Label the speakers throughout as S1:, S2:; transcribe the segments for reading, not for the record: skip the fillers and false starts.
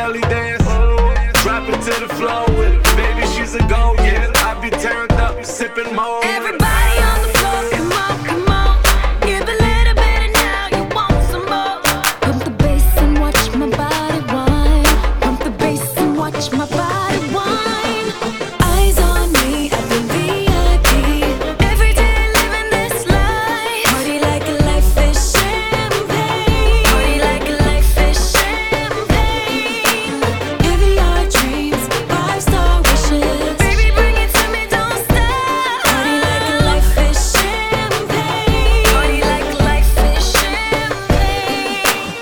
S1: belly dance. Drop it to the floor with it. Baby, she's a go, yeah. I be turned up, sipping more.
S2: Everybody on the floor, come on, come on. Give a little bit and now you want some more. Pump the bass and watch my body whine. Pump the bass and watch my body whine. Eyes on me at the VIP. Every day living this life. Party like life is champagne. Party like life is champagne. Caviar dreams, 5-star wishes. Baby, bring it to me, don't stop. Party like life is champagne. Party like life is champagne.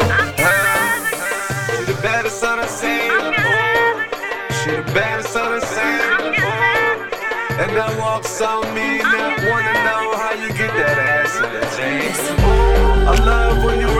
S1: She the baddest on the scene. She the baddest on the scene. And that walks on me. Now wanna know how you get that ass in the jeans. I love when you